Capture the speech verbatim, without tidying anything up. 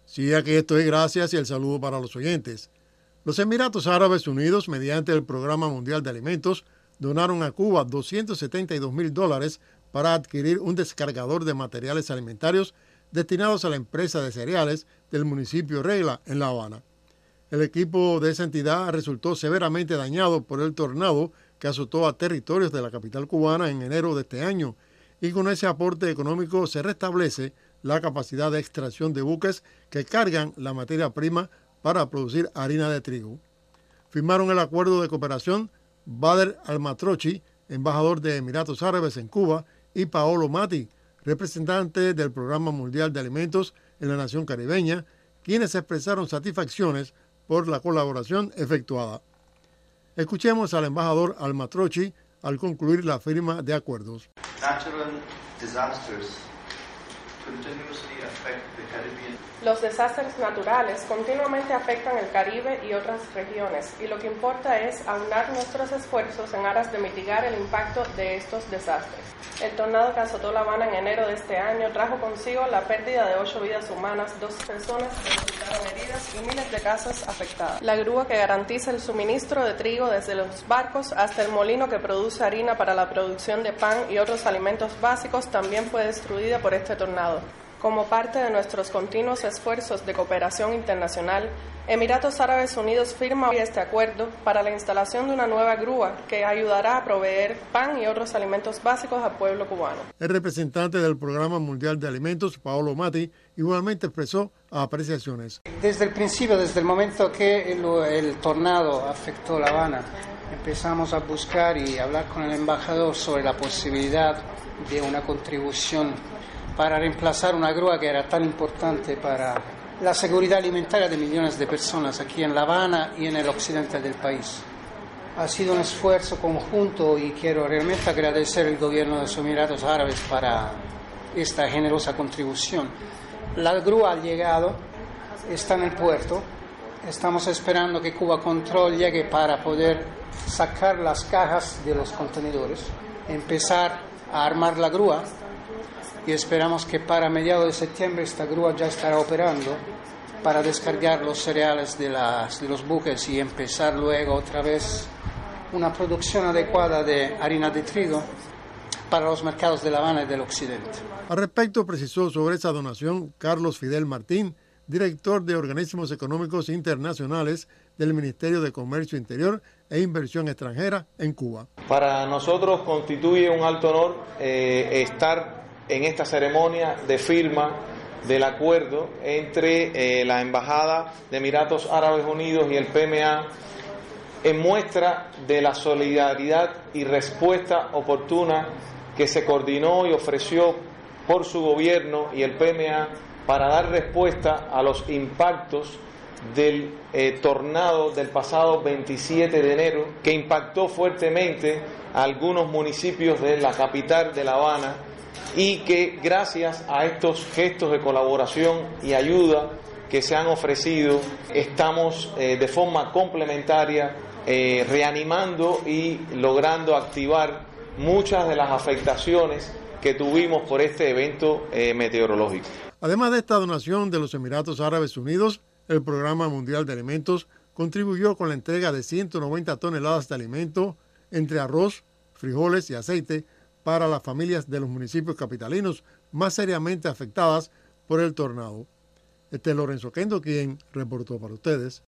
Sí, aquí estoy, gracias y el saludo para los oyentes. Los Emiratos Árabes Unidos, mediante el Programa Mundial de Alimentos, donaron a Cuba doscientos setenta y dos mil dólares para adquirir un descargador de materiales alimentarios destinados a la empresa de cereales del municipio Regla, en La Habana. El equipo de esa entidad resultó severamente dañado por el tornado que azotó a territorios de la capital cubana en enero de este año, y con ese aporte económico se restablece la capacidad de extracción de buques que cargan la materia prima para producir harina de trigo. Firmaron el acuerdo de cooperación Bader Al-Matrochi, embajador de Emiratos Árabes en Cuba, y Paolo Mati, representante del Programa Mundial de Alimentos en la nación caribeña, quienes expresaron satisfacciones por la colaboración efectuada. Escuchemos al embajador Al-Matrochi al concluir la firma de acuerdos. Natural disasters continuously affect the Caribbean. Los desastres naturales continuamente afectan el Caribe y otras regiones, y lo que importa es aunar nuestros esfuerzos en aras de mitigar el impacto de estos desastres. El tornado que azotó La Habana en enero de este año trajo consigo la pérdida de ocho vidas humanas, dos personas resultaron heridas y miles de casas afectadas. La grúa que garantiza el suministro de trigo desde los barcos hasta el molino que produce harina para la producción de pan y otros alimentos básicos también fue destruida por este tornado. Como parte de nuestros continuos esfuerzos de cooperación internacional, Emiratos Árabes Unidos firma hoy este acuerdo para la instalación de una nueva grúa que ayudará a proveer pan y otros alimentos básicos al pueblo cubano. El representante del Programa Mundial de Alimentos, Paolo Mati, igualmente expresó apreciaciones. Desde el principio, desde el momento que el, el tornado afectó La Habana, empezamos a buscar y hablar con el embajador sobre la posibilidad de una contribución para reemplazar una grúa que era tan importante para la seguridad alimentaria de millones de personas aquí en La Habana y en el occidente del país. Ha sido un esfuerzo conjunto y quiero realmente agradecer al gobierno de los Emiratos Árabes para esta generosa contribución. La grúa ha llegado, está en el puerto, estamos esperando que Cuba Control llegue para poder sacar las cajas de los contenedores, empezar a armar la grúa. Y esperamos que para mediados de septiembre esta grúa ya estará operando para descargar los cereales de, las, de los buques y empezar luego otra vez una producción adecuada de harina de trigo para los mercados de La Habana y del occidente. Al respecto precisó sobre esa donación Carlos Fidel Martín, director de Organismos Económicos Internacionales del Ministerio de Comercio Interior e Inversión Extranjera en Cuba. Para nosotros constituye un alto honor eh, estar en esta ceremonia de firma del acuerdo entre eh, la Embajada de Emiratos Árabes Unidos y el P M A en muestra de la solidaridad y respuesta oportuna que se coordinó y ofreció por su gobierno y el P M A para dar respuesta a los impactos del eh, tornado del pasado veintisiete de enero que impactó fuertemente a algunos municipios de la capital de La Habana, y que gracias a estos gestos de colaboración y ayuda que se han ofrecido, estamos eh, de forma complementaria eh, reanimando y logrando activar muchas de las afectaciones que tuvimos por este evento eh, meteorológico. Además de esta donación de los Emiratos Árabes Unidos, el Programa Mundial de Alimentos contribuyó con la entrega de ciento noventa toneladas de alimento, entre arroz, frijoles y aceite, para las familias de los municipios capitalinos más seriamente afectadas por el tornado. Este es Lorenzo Kendo, quien reportó para ustedes.